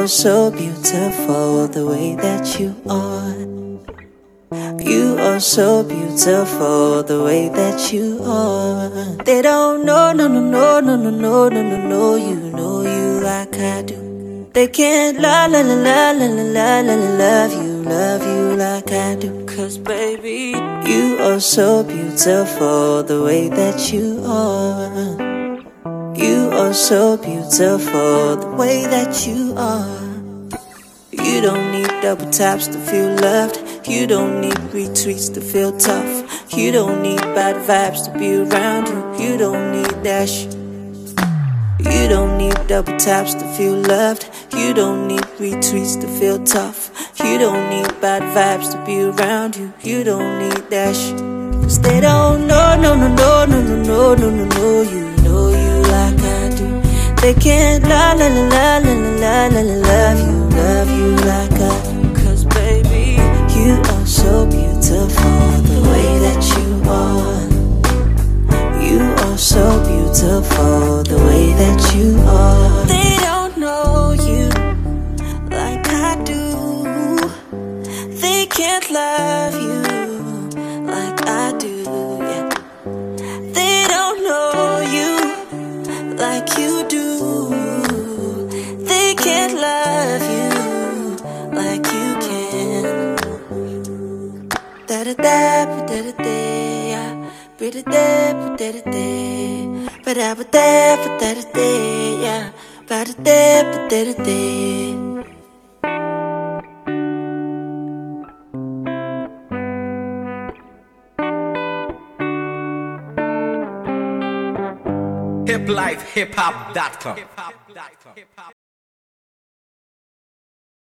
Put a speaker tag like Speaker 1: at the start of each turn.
Speaker 1: are so beautiful the way that you are. You are so beautiful the way that you are. They don't know, no, no, no, no, no, no, no, no, no, you like I do. They can't love you like I do. Cause baby, you are so beautiful the way that you are. You are so beautiful the way that you are. You don't need double taps to feel loved. You don't need retweets to feel tough. You don't need bad vibes to be around you. You don't need that shit. You don't need double taps to feel loved. You don't need retweets to feel tough. You don't need bad vibes to be around you. You don't need that shit. Cause they don't know, no, no, no, no, no, no, no, no, no, you like I do. They can't love you like I do. Cause baby, you are so beautiful the way that you are. You are so beautiful the way that you are. They don't know you like I do. They can't love you like I do, yeah. They don't know you like you do. They can't love you like you can. Da da da da da da da, da da da da da da, da da da da da, da da da da da.
Speaker 2: hiplifehiphop.com